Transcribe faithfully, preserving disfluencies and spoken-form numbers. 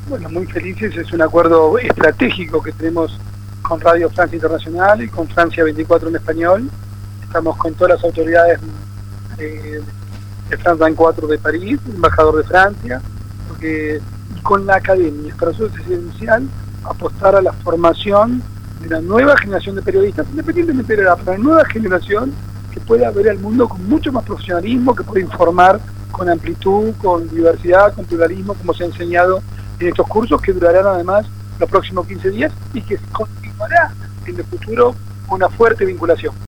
Bueno, muy felices, es un acuerdo estratégico que tenemos con Radio Francia Internacional y con Francia veinticuatro en español. Estamos con todas las autoridades de, de France veinticuatro de París, el embajador de Francia, porque y con la academia. Para nosotros es esencial apostar a la formación de una nueva generación de periodistas, independientemente de la para una nueva generación que pueda ver al mundo con mucho más profesionalismo, que pueda informar con amplitud, con diversidad, con pluralismo, como se ha enseñado en estos cursos que durarán además los próximos quince días y que continuará en el futuro una fuerte vinculación.